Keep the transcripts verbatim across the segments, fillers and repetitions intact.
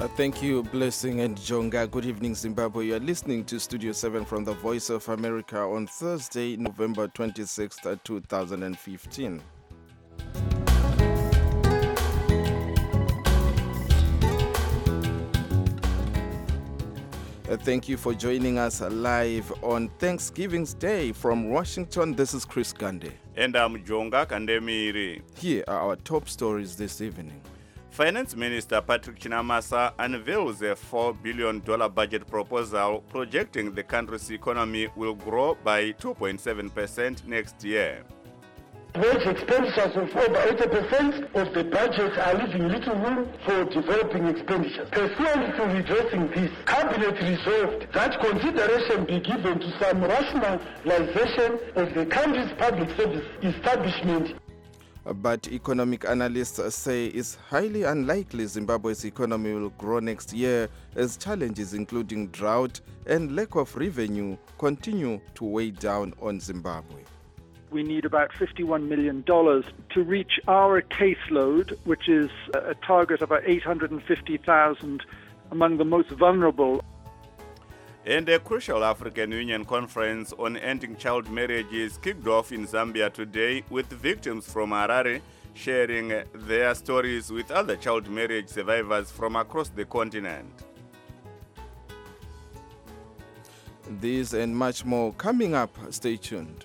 Uh, thank you, Blessing and Jonga. Good evening, Zimbabwe. You are listening to Studio seven from the Voice of America on Thursday, November twenty-sixth, two thousand fifteen. Uh, thank you for joining us live on Thanksgiving's Day from Washington. This is Chris Gande. And I'm Jonga Kandemiri. Here are our top stories this evening. Finance Minister Patrick Chinamasa unveils a four billion dollars budget proposal projecting the country's economy will grow by two point seven percent next year. Wage expenditures of over eighty percent of the budget are leaving little room for developing expenditures. Pursuant to redressing this, Cabinet resolved that consideration be given to some rationalization of the country's public service establishment. But economic analysts say it's highly unlikely Zimbabwe's economy will grow next year as challenges including drought and lack of revenue continue to weigh down on Zimbabwe. We need about fifty-one million dollars to reach our caseload, which is a target of about eight hundred fifty thousand among the most vulnerable. And a crucial African Union conference on ending child marriages kicked off in Zambia today, with victims from Harare sharing their stories with other child marriage survivors from across the continent. These and much more coming up. Stay tuned.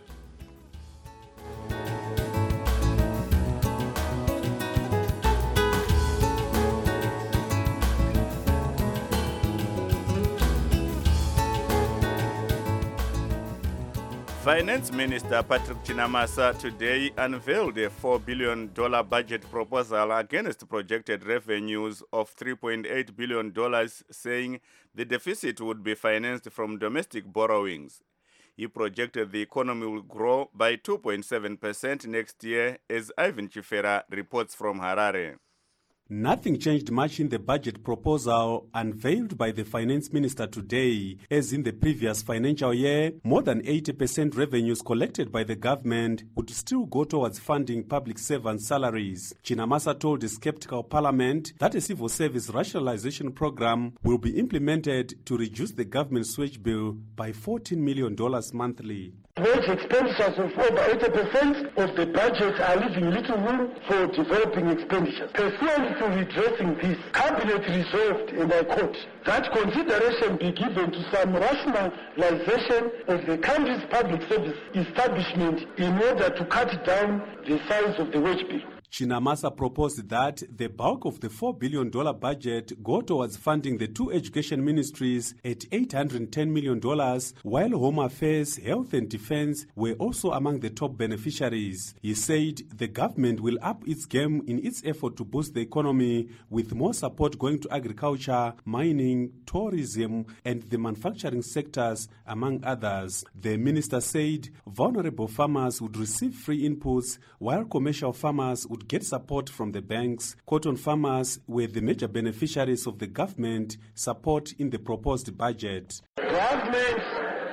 Finance Minister Patrick Chinamasa today unveiled a four billion dollars budget proposal against projected revenues of three point eight billion dollars, saying the deficit would be financed from domestic borrowings. He projected the economy will grow by two point seven percent next year, as Ivan Chifera reports from Harare. Nothing changed much in the budget proposal unveiled by the finance minister today. As in the previous financial year, more than eighty percent revenues collected by the government would still go towards funding public servant salaries. Chinamasa told the skeptical parliament that a civil service rationalization program will be implemented to reduce the government's wage bill by fourteen million dollars monthly. Wage expenditures of over eighty percent of the budget are leaving little room for developing expenditures. Pursuant to redressing this, Cabinet resolved, and I quote, that consideration be given to some rationalization of the country's public service establishment in order to cut down the size of the wage bill. Chinamasa proposed that the bulk of the four billion dollars budget go towards funding the two education ministries at eight hundred ten million dollars, while Home Affairs, Health and Defense were also among the top beneficiaries. He said the government will up its game in its effort to boost the economy, with more support going to agriculture, mining, tourism and the manufacturing sectors, among others. The minister said vulnerable farmers would receive free inputs, while commercial farmers would get support from the banks. Cotton farmers were the major beneficiaries of the government support in the proposed budget. Government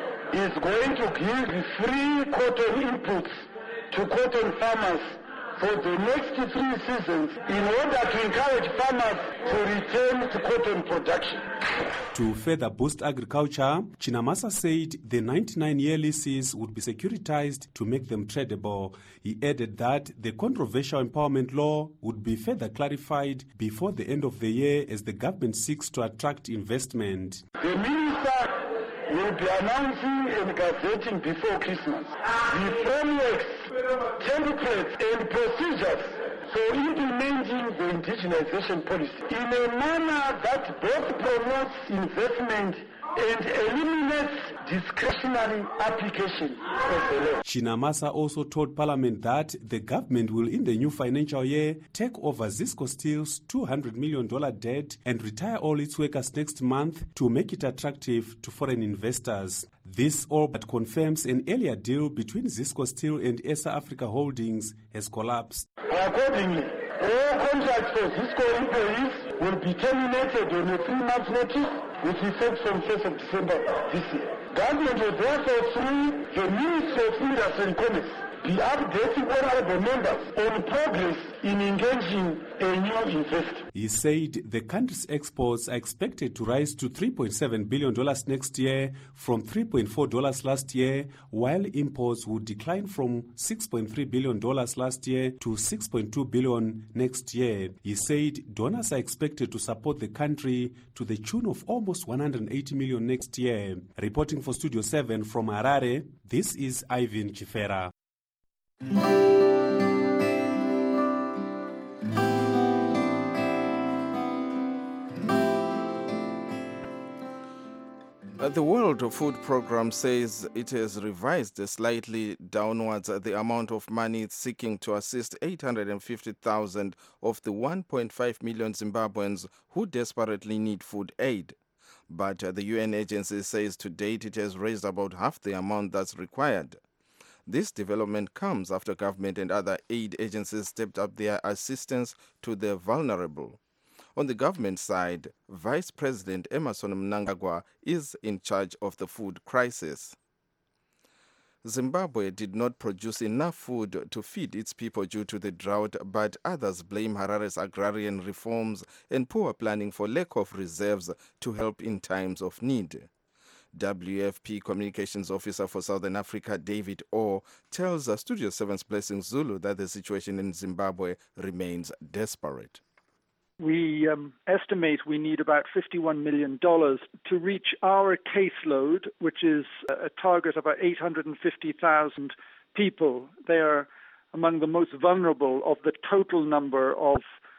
is going to give free cotton inputs to cotton farmers for the next three seasons in order to encourage farmers to return to cotton production. To further boost agriculture, Chinamasa said the ninety-nine year leases would be securitized to make them tradable. He added that the controversial empowerment law would be further clarified before the end of the year as the government seeks to attract investment. The minister will be announcing and gazetting before Christmas the frameworks, templates and procedures for implementing the indigenization policy in a manner that both promotes investment and eliminates discretionary application of the law. Chinamasa also told Parliament that the government will in the new financial year take over Zisco Steel's two hundred million dollars debt and retire all its workers next month to make it attractive to foreign investors. This all but confirms an earlier deal between Zisco Steel and S A Africa Holdings has collapsed. Accordingly, all contracts for Zisco employees will be terminated on a three-month notice with effect from first of December this year. Government will therefore, through the Ministry of Industry and Commerce, be updating honorable members on progress in engaging a new investor. He said the country's exports are expected to rise to three point seven billion dollars next year from three point four billion dollars last year, while imports would decline from six point three billion dollars last year to six point two billion dollars next year. He said donors are expected to support the country to the tune of almost one hundred eighty million dollars next year. Reporting for Studio seven from Harare, this is Ivan Chifera. The World Food Programme says it has revised slightly downwards the amount of money it's seeking to assist eight hundred fifty thousand of the one point five million Zimbabweans who desperately need food aid. But the U N agency says to date it has raised about half the amount that's required. This development comes after government and other aid agencies stepped up their assistance to the vulnerable. On the government side, Vice President Emmerson Mnangagwa is in charge of the food crisis. Zimbabwe did not produce enough food to feed its people due to the drought, but others blame Harare's agrarian reforms and poor planning for lack of reserves to help in times of need. W F P Communications Officer for Southern Africa, David Orr, tells Studio seven's Blessing Zulu that the situation in Zimbabwe remains desperate. We um, estimate we need about fifty-one million dollars to reach our caseload, which is a target of about eight hundred fifty thousand people. They are among the most vulnerable of the total number of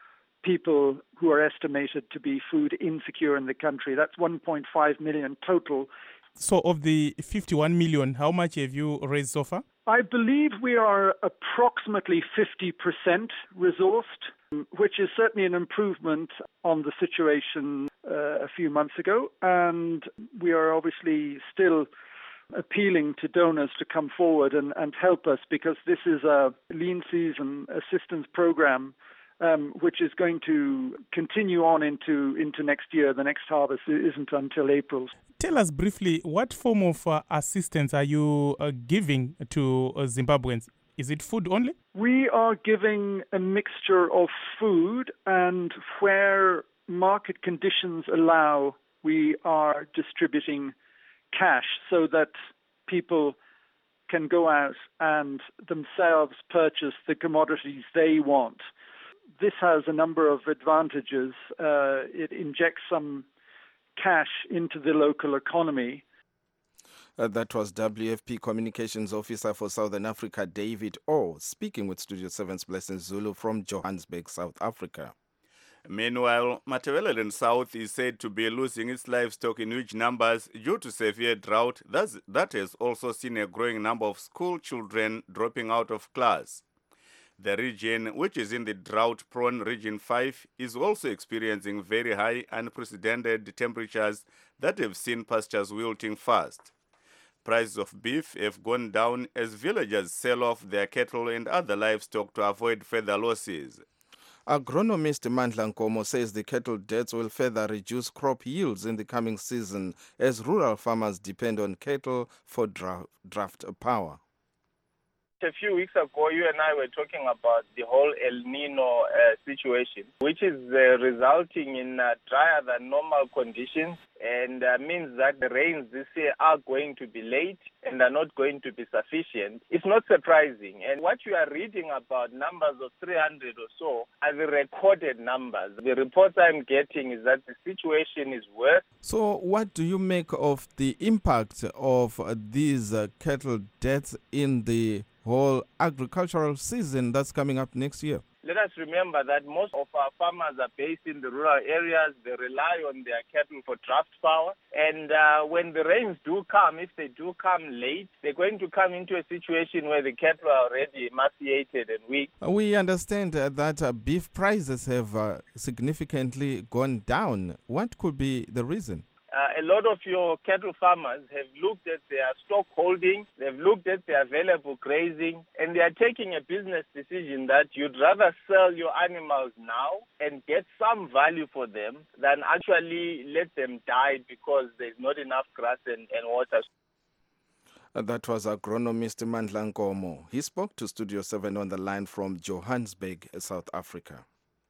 people who are estimated to be food insecure in the country. That's one point five million total. So of the fifty-one million, how much have you raised so far? I believe we are approximately fifty percent resourced, which is certainly an improvement on the situation uh, a few months ago. And we are obviously still appealing to donors to come forward and, and help us, because this is a lean season assistance program um, which is going to continue on into, into next year. The next harvest isn't until April. Tell us briefly, what form of uh, assistance are you uh, giving to uh, Zimbabweans? Is it food only? We are giving a mixture of food, and where market conditions allow, we are distributing cash so that people can go out and themselves purchase the commodities they want. This has a number of advantages. Uh, it injects some cash into the local economy. Uh, that was W F P Communications Officer for Southern Africa, David Orr, speaking with Studio seven's Blessing Zulu from Johannesburg, South Africa. Meanwhile, Matabeleland South is said to be losing its livestock in huge numbers due to severe drought. That's, that has also seen a growing number of school children dropping out of class. The region, which is in the drought-prone Region five, is also experiencing very high, unprecedented temperatures that have seen pastures wilting fast. Prices of beef have gone down as villagers sell off their cattle and other livestock to avoid further losses. Agronomist Mandla Nkomo says the cattle deaths will further reduce crop yields in the coming season as rural farmers depend on cattle for dra- draft power. A few weeks ago, you and I were talking about the whole El Nino uh, situation, which is uh, resulting in uh, drier than normal conditions, and uh, means that the rains this year are going to be late and are not going to be sufficient. It's not surprising. And what you are reading about, numbers of three hundred or so, are the recorded numbers. The reports I'm getting is that the situation is worse. So what do you make of the impact of uh, these uh, cattle deaths in the whole agricultural season that's coming up next year? Let us remember that most of our farmers are based in the rural areas. They rely on their cattle for draft power. And uh, when the rains do come, if they do come late, they're going to come into a situation where the cattle are already emaciated and weak. We understand uh, that uh, beef prices have uh, significantly gone down. What could be the reason? Uh, a lot of your cattle farmers have looked at their stock holding, they've looked at their available grazing, and they are taking a business decision that you'd rather sell your animals now and get some value for them than actually let them die because there's not enough grass and, and water. Uh, That was agronomist Mandla Nkomo. He spoke to Studio seven on the line from Johannesburg, South Africa.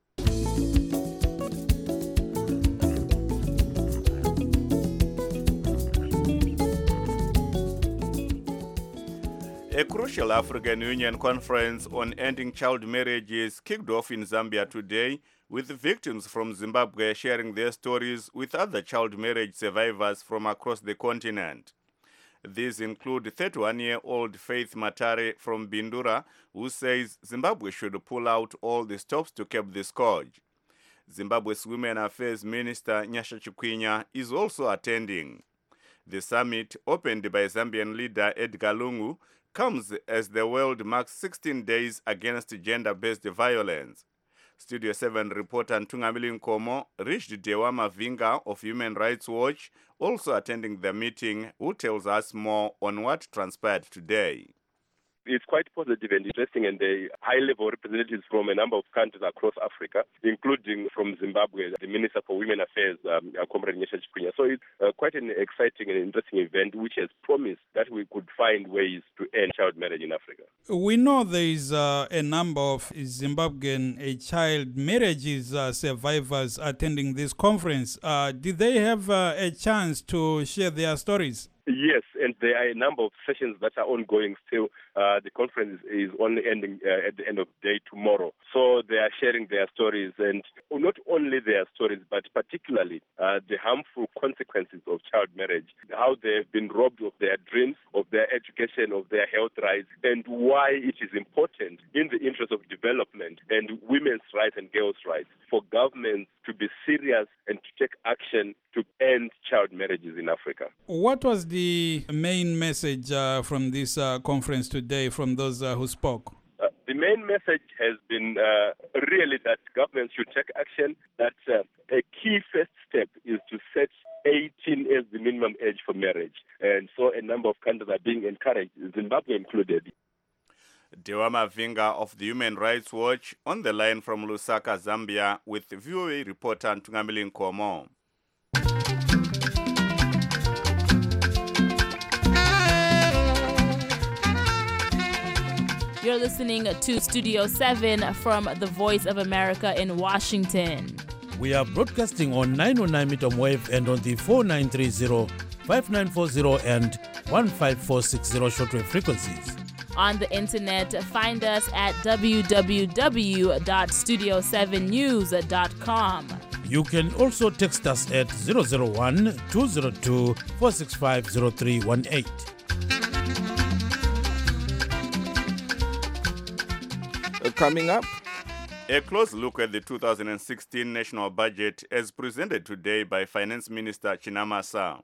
A crucial African Union conference on ending child marriages kicked off in Zambia today, with victims from Zimbabwe sharing their stories with other child marriage survivors from across the continent. These include thirty-one-year-old Faith Matare from Bindura, who says Zimbabwe should pull out all the stops to curb the scourge. Zimbabwe's Women Affairs Minister Nyasha Chikwinya is also attending. The summit, opened by Zambian leader Edgar Lungu, comes as the world marks sixteen days against gender-based violence. Studio seven reporter Ntungamili Nkomo reached Dewa Mavinga of Human Rights Watch, also attending the meeting, who tells us more on what transpired today. It's quite positive and interesting, and the high-level representatives from a number of countries across Africa, including from Zimbabwe, the Minister for Women Affairs, um, Comrade Nyasha Chikwinya. So it's uh, quite an exciting and interesting event which has promised that we could find ways to end child marriage in Africa. We know there is uh, a number of Zimbabwean uh, child marriages uh, survivors attending this conference. Uh, did they have uh, a chance to share their stories? Yes, and there are a number of sessions that are ongoing still. Uh, the conference is only ending uh, at the end of the day tomorrow. So they are sharing their stories, and not only their stories, but particularly uh, the harmful consequences of child marriage, how they have been robbed of their dreams, of their education, of their health rights, and why it is important in the interest of development and women's rights and girls' rights for governments to be serious and to take action to end child marriages in Africa. What was the main message uh, from this uh, conference today from those uh, who spoke? Uh, the main message has been uh, really that governments should take action, that uh, a key first step is to set eighteen as the minimum age for marriage. And so a number of countries are being encouraged, Zimbabwe included. Dewa Mavinga of the Human Rights Watch on the line from Lusaka, Zambia, with V O A reporter Ntungamili Nkomo. You're listening to Studio seven from the Voice of America in Washington. We are broadcasting on nine oh nine meter wave and on the four nine three zero, five nine four zero and one five four six zero shortwave frequencies. On the internet, find us at w w w dot studio seven news dot com. You can also text us at zero zero one, two zero two, four six five zero three one eight. Coming up, a close look at the two thousand sixteen national budget as presented today by Finance Minister Chinamasa.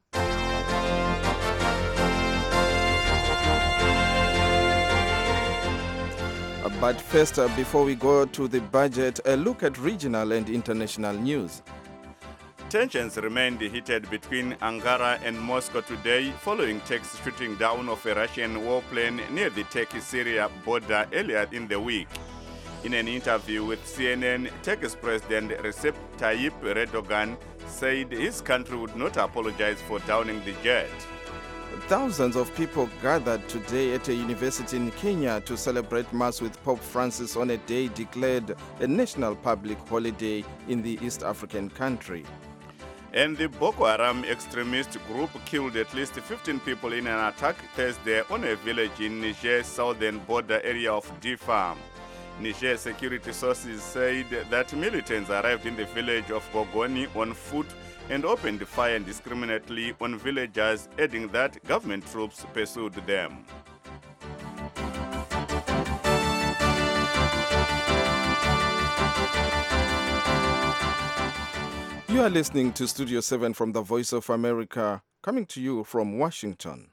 But first, uh, before we go to the budget, a look at regional and international news. Tensions remained heated between Ankara and Moscow today following Turkey's shooting down of a Russian warplane near the Turkey-Syria border earlier in the week. In an interview with C N N, Turkey's President Recep Tayyip Erdogan said his country would not apologize for downing the jet. Thousands of people gathered today at a university in Kenya to celebrate Mass with Pope Francis on a day declared a national public holiday in the East African country. And the Boko Haram extremist group killed at least fifteen people in an attack Thursday on a village in Niger's southern border area of Difa. Niger security sources said that militants arrived in the village of Bogoni on foot and opened fire indiscriminately on villagers, adding that government troops pursued them. You are listening to Studio seven from the Voice of America, coming to you from Washington.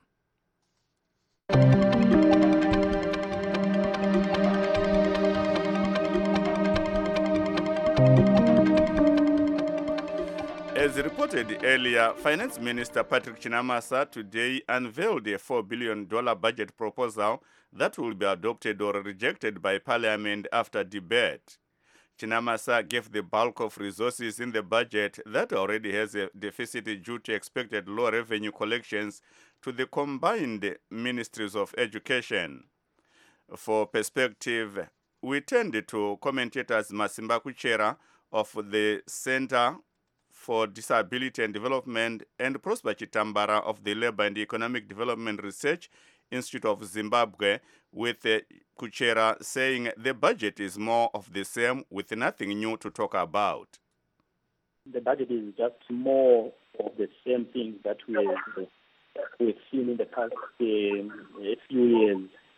As reported earlier, Finance Minister Patrick Chinamasa today unveiled a four billion dollars budget proposal that will be adopted or rejected by Parliament after debate. Chinamasa gave the bulk of resources in the budget that already has a deficit due to expected low revenue collections to the combined Ministries of Education. For perspective, we turned to commentators Masimba Kuchera of the Center for Disability and Development and Prosper Chitambara of the Labor and Economic Development Research Institute of Zimbabwe, with uh, Kuchera saying the budget is more of the same with nothing new to talk about. The budget is just more of the same things that we have, we've seen in the past uh, few years.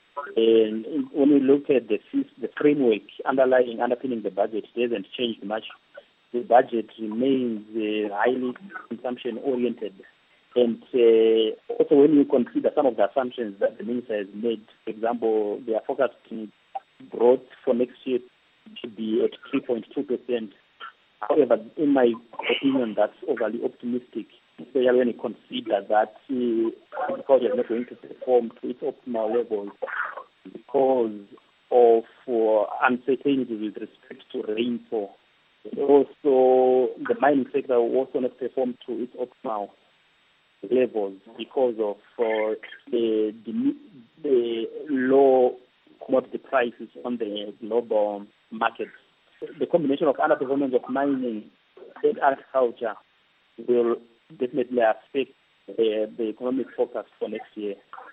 And when we look at the, the framework underlying, underpinning the budget, it hasn't changed much. The budget remains uh, highly consumption-oriented. And uh, also when you consider some of the assumptions that the minister has made, for example, they are forecasting growth for next year to be at three point two percent. However, in my opinion, that's overly optimistic, especially when you consider that uh, agriculture is not going to perform to its optimal levels because of uh, uncertainty with respect to rainfall. Also, the mining sector will also not perform to its optimal levels because of uh, the, the, the low commodity prices on the global market. The combination of underperformance of mining and agriculture will definitely affect uh, the economic forecast for next year.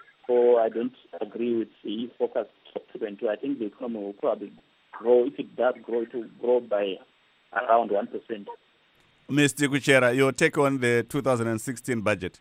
So I don't agree with the forecast of two point two. I think the economy will probably grow. If it does grow, it will grow by around one percent. Mister Kuchera, your take on the two thousand sixteen budget?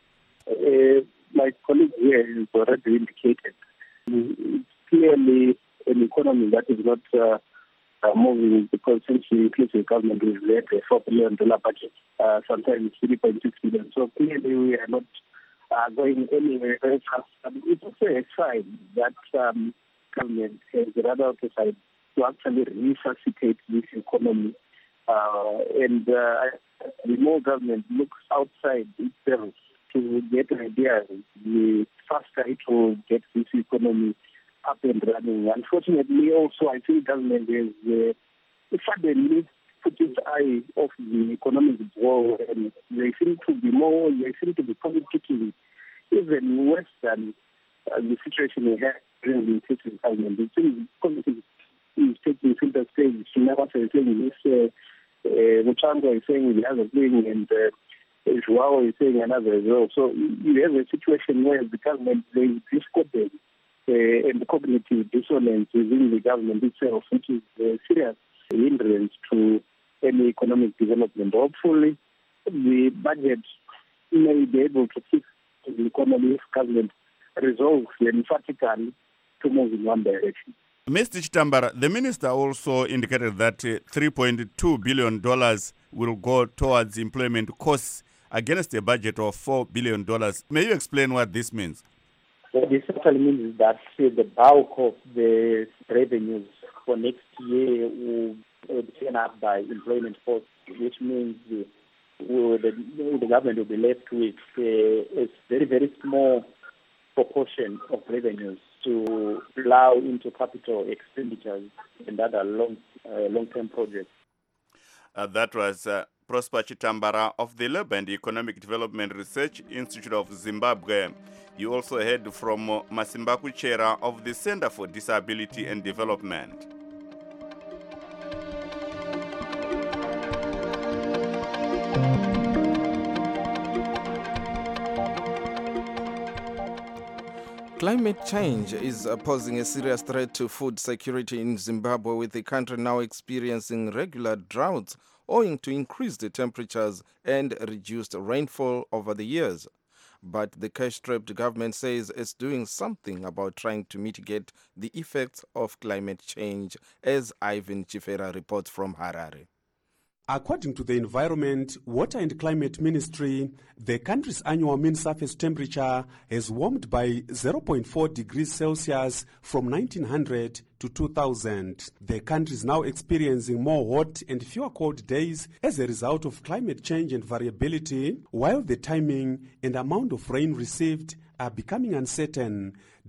Uh, my colleague here has already indicated it's clearly an economy that is not uh, uh, moving because since the inclusive government is at a four billion dollars budget, uh, sometimes three point six billion dollars. So clearly we are not uh, going anywhere very fast. Um, it's also a sign that um, government has rather decided to actually resuscitate this economy. Uh, and uh, the more government looks outside itself to get ideas, the faster it will get this economy up and running. Unfortunately, also, I think government is uh, suddenly put its eye off the economic ball, and they seem to be more, they seem to be politically even worse than uh, the situation we had during the inclusive government. It seems politics is taking center stage. Chinamasa is saying this. Uh, Uh, Muchanga is saying the other thing, and uh, Joao is saying another as well. So you have a situation where the government, there is discordance uh, and cognitive dissonance within the government itself, which is a serious hindrance to any economic development. Hopefully, the budget may be able to fix the economy if government resolves emphatically to move in one direction. Mister Chitambara, the minister also indicated that uh, three point two billion dollars will go towards employment costs against a budget of four billion dollars. May you explain what this means? What this actually means is that uh, the bulk of the revenues for next year will, will be taken up by employment costs, which means uh, will the, the government will be left with uh, a very, very small proportion of revenues to plow into capital expenditures and other long, uh, long-term projects. Uh, that was uh, Prosper Chitambara of the Labor and Economic Development Research Institute of Zimbabwe. You also heard from uh, Masimba Kuchera of the Center for Disability and Development. Climate change is uh, posing a serious threat to food security in Zimbabwe, with the country now experiencing regular droughts owing to increased temperatures and reduced rainfall over the years. But the cash-strapped government says it's doing something about trying to mitigate the effects of climate change, as Ivan Chifera reports from Harare. According to the Environment, Water and Climate Ministry, the country's annual mean surface temperature has warmed by zero point four degrees Celsius from nineteen hundred to two thousand. The country is now experiencing more hot and fewer cold days as a result of climate change and variability, while the timing and amount of rain received are becoming uncertain.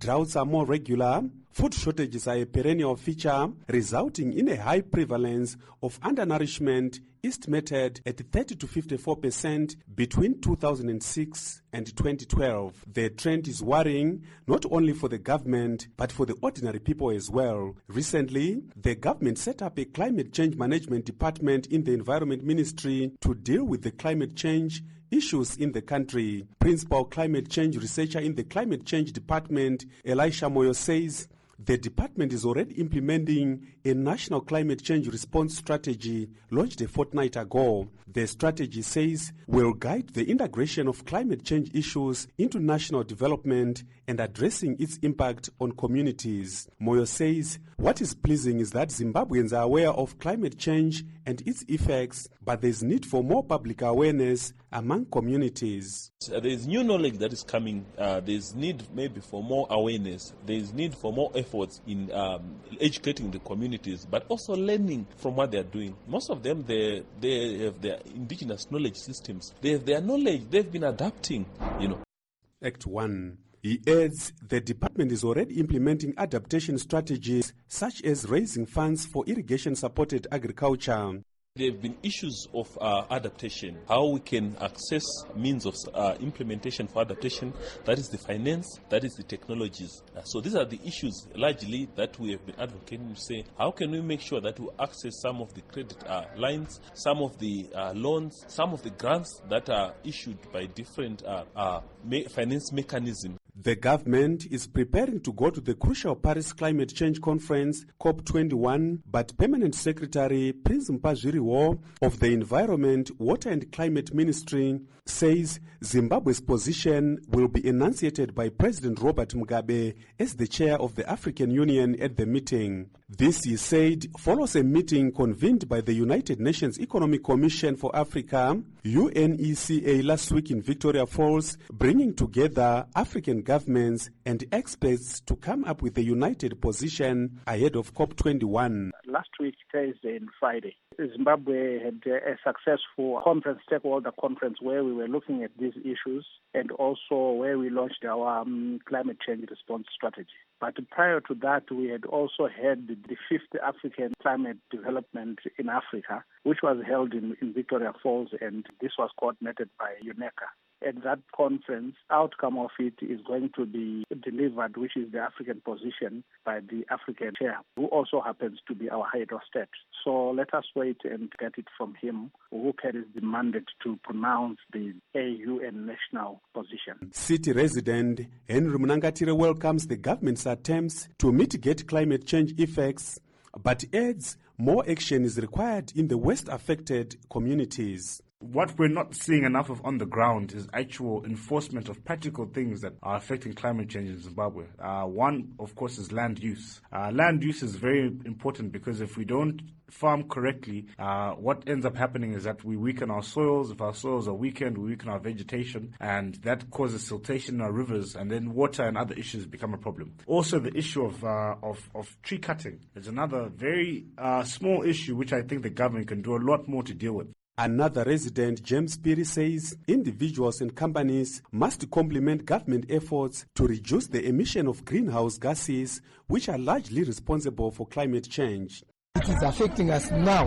droughts are more regular, food shortages are a perennial feature, resulting in a high prevalence of undernourishment estimated at thirty to fifty-four percent between two thousand six and twenty twelve. The trend is worrying not only for the government but for the ordinary people as well. Recently, the government set up a climate change management department in the Environment Ministry to deal with the climate change issues in the country. Principal climate change researcher in the Climate Change Department, Elisha Moyo, says the department is already implementing a national climate change response strategy launched a fortnight ago. The strategy says will guide the integration of climate change issues into national development and addressing its impact on communities. Moyo says what is pleasing is that Zimbabweans are aware of climate change and its effects, but there is need for more public awareness among communities. Uh, there is new knowledge that is coming. Uh, there is need maybe for more awareness. There is need for more efforts in um, educating the communities, but also learning from what they are doing. Most of them, they they have their indigenous knowledge systems. They have their knowledge. They've been adapting, you know. Act one. He adds the department is already implementing adaptation strategies such as raising funds for irrigation-supported agriculture. There have been issues of uh, adaptation, how we can access means of uh, implementation for adaptation, that is the finance, that is the technologies. Uh, so these are the issues largely that we have been advocating to say, how can we make sure that we access some of the credit uh, lines, some of the uh, loans, some of the grants that are issued by different uh, uh, me- finance mechanisms. The government is preparing to go to the crucial Paris Climate Change Conference, COP twenty-one, but Permanent Secretary Prince Mpazhiriwo of the Environment, Water and Climate Ministry says Zimbabwe's position will be enunciated by President Robert Mugabe as the chair of the African Union at the meeting. This, he said, follows a meeting convened by the United Nations Economic Commission for Africa, U N E C A, last week in Victoria Falls, bringing together African governments and experts to come up with a united position ahead of COP twenty-one. Last week, Thursday and Friday, Zimbabwe had a successful conference, stakeholder conference, where we were looking at these issues and also where we launched our um, climate change response strategy. But prior to that, we had also had the fifth African Climate Development in Africa, which was held in, in Victoria Falls, and this was coordinated by UNECA. At that conference, outcome of it is going to be delivered, which is the African position, by the African chair, who also happens to be our head of state. So let us wait and get it from him, who carries the mandate to pronounce the A U and national position. City resident Henry Munangatire welcomes the government's attempts to mitigate climate change effects, but adds more action is required in the worst-affected communities. What we're not seeing enough of on the ground is actual enforcement of practical things that are affecting climate change in Zimbabwe. Uh, one, of course, is land use. Uh, land use is very important because if we don't farm correctly, uh, what ends up happening is that we weaken our soils. If our soils are weakened, we weaken our vegetation, and that causes siltation in our rivers, and then water and other issues become a problem. Also, the issue of uh, of, of tree cutting is another very uh, small issue which I think the government can do a lot more to deal with. Another resident, James Piri, says individuals and companies must complement government efforts to reduce the emission of greenhouse gases, which are largely responsible for climate change. It is affecting us now.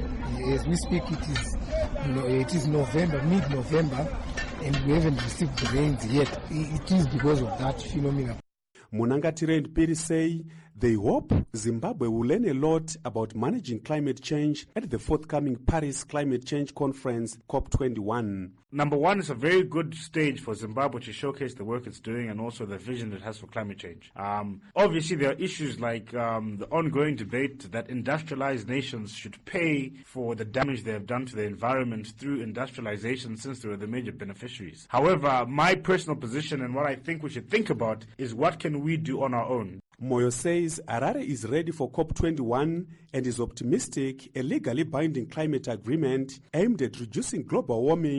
As we speak, it is, you know, it is November, mid-November, and we haven't received the rains yet. It is because of that phenomenon. Munangatire and Piri say they hope Zimbabwe will learn a lot about managing climate change at the forthcoming Paris Climate Change Conference, COP twenty-one. Number one, it's a very good stage for Zimbabwe to showcase the work it's doing and also the vision it has for climate change. Um, obviously, there are issues like um, the ongoing debate that industrialized nations should pay for the damage they have done to the environment through industrialization, since they were the major beneficiaries. However, my personal position and what I think we should think about is what can we do on our own. Moyo says Harare is ready for COP twenty-one and is optimistic a legally binding climate agreement aimed at reducing global warming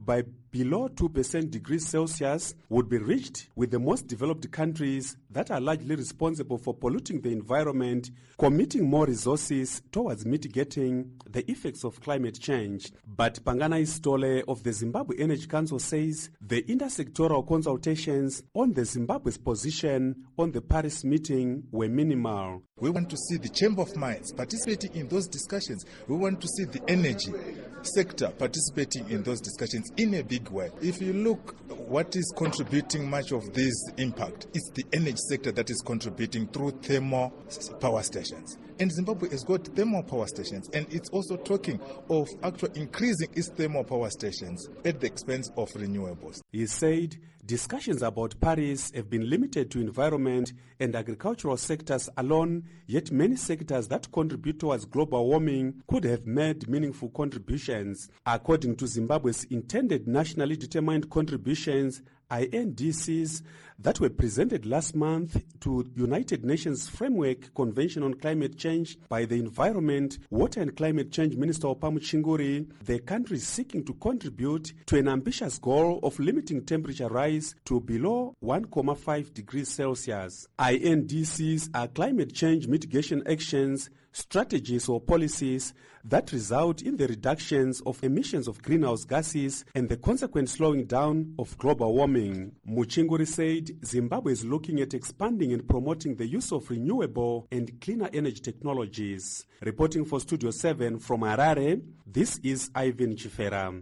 by below two percent degrees Celsius would be reached with the most developed countries that are largely responsible for polluting the environment committing more resources towards mitigating the effects of climate change. But Pangana Istole of the Zimbabwe Energy Council says the intersectoral consultations on the Zimbabwe's position on the Paris meeting were minimal. We want to see the Chamber of Mines participating in those discussions. We want to see the energy sector participating in those discussions in a big way. If you look what is contributing much of this impact, it's the energy sector that is contributing through thermal power stations. And Zimbabwe has got thermal power stations, and it's also talking of actually increasing its thermal power stations at the expense of renewables. He said discussions about Paris have been limited to environment and agricultural sectors alone, yet many sectors that contribute towards global warming could have made meaningful contributions. According to Zimbabwe's intended nationally determined contributions, I N D Cs, that were presented last month to United Nations Framework Convention on Climate Change by the Environment, Water and Climate Change Minister Opamu Chinguri, the country is seeking to contribute to an ambitious goal of limiting temperature rise to below one point five degrees Celsius. I N D Cs are climate change mitigation actions, strategies or policies that result in the reductions of emissions of greenhouse gases and the consequent slowing down of global warming. Muchinguri said Zimbabwe is looking at expanding and promoting the use of renewable and cleaner energy technologies. Reporting for Studio seven from Harare, this is Ivan Chifera.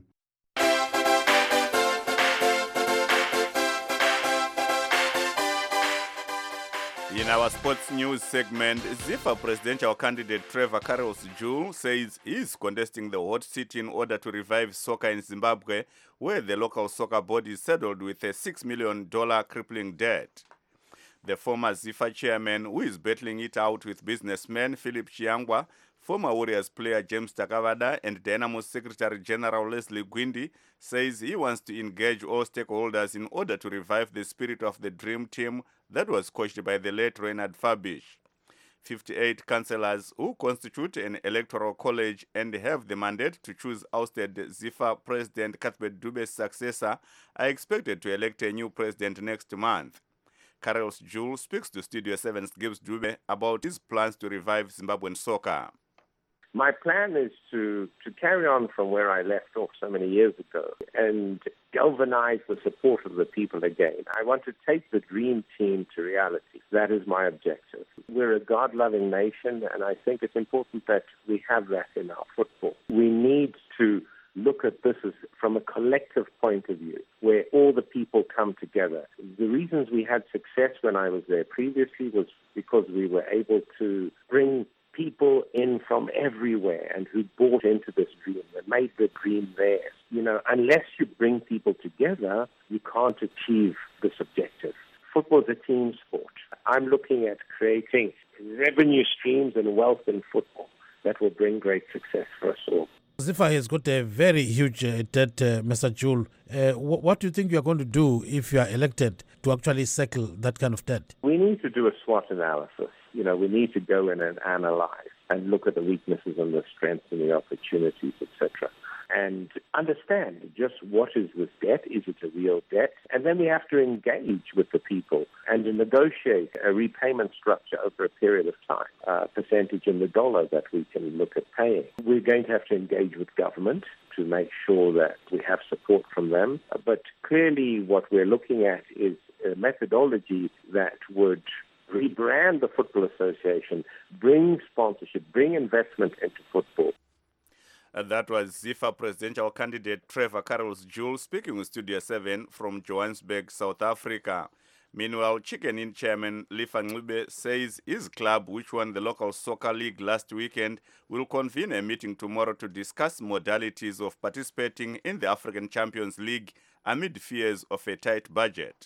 In our sports news segment, ZIFA presidential candidate Trevor Carroll's-Joule says he is contesting the hot seat in order to revive soccer in Zimbabwe, where the local soccer body is saddled with a six million dollars crippling debt. The former ZIFA chairman, who is battling it out with businessman Philip Chiangwa, former Warriors player James Takavada, and Dynamo Secretary General Leslie Gwindi, says he wants to engage all stakeholders in order to revive the spirit of the dream team that was coached by the late Reinhard Fabish. fifty-eight councillors who constitute an electoral college and have the mandate to choose ousted ZIFA President Cuthbert Dube's successor are expected to elect a new president next month. Carroll's-Joule speaks to Studio seven's Gibbs Dube about his plans to revive Zimbabwean soccer. My plan is to, to carry on from where I left off so many years ago and galvanize the support of the people again. I want to take the dream team to reality. That is my objective. We're a God-loving nation, and I think it's important that we have that in our football. We need to look at this as from a collective point of view, where all the people come together. The reasons we had success when I was there previously was because we were able to bring people in from everywhere and who bought into this dream and made the dream theirs. You know, unless you bring people together, you can't achieve this objective. Football is a team sport. I'm looking at creating revenue streams and wealth in football that will bring great success for us all. ZIFA has got a very huge uh, debt, uh, Mister Joule. Uh, wh- what do you think you are going to do if you are elected to actually settle that kind of debt? We need to do a SWOT analysis. You know, we need to go in and analyze and look at the weaknesses and the strengths and the opportunities, et cetera, and understand just what is this debt. Is it a real debt? And then we have to engage with the people and to negotiate a repayment structure over a period of time, a percentage in the dollar that we can look at paying. We're going to have to engage with government to make sure that we have support from them. But clearly what we're looking at is a methodology that would rebrand the Football Association, bring sponsorship, bring investment into football. And that was ZIFA presidential candidate Trevor Carroll's-Joule speaking with Studio seven from Johannesburg, South Africa. Meanwhile, Chicken Inn chairman Lifa Ngube says his club, which won the local soccer league last weekend, will convene a meeting tomorrow to discuss modalities of participating in the African Champions League amid fears of a tight budget.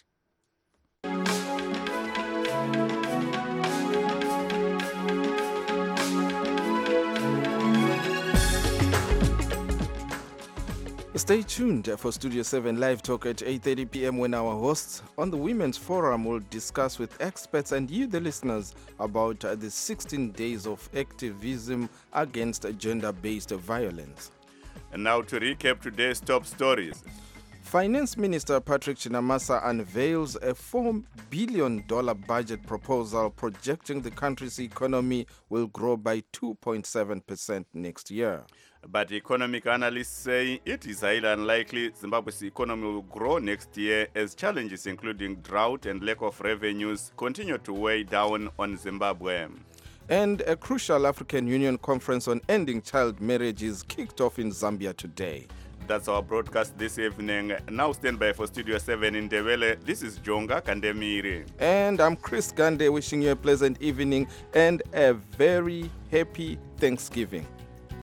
Stay tuned for Studio seven Live Talk at eight thirty p.m. when our hosts on the Women's Forum will discuss with experts and you, the listeners, about the sixteen days of activism against gender-based violence. And now to recap today's top stories. Finance Minister Patrick Chinamasa unveils a four billion dollars budget proposal projecting the country's economy will grow by two point seven percent next year. But economic analysts say it is highly unlikely Zimbabwe's economy will grow next year as challenges including drought and lack of revenues continue to weigh down on Zimbabwe. And a crucial African Union conference on ending child marriages kicked off in Zambia today. That's our broadcast this evening. Now stand by for Studio seven in Ndebele. This is Jonga Kandemiri. And I'm Chris Gande wishing you a pleasant evening and a very happy Thanksgiving.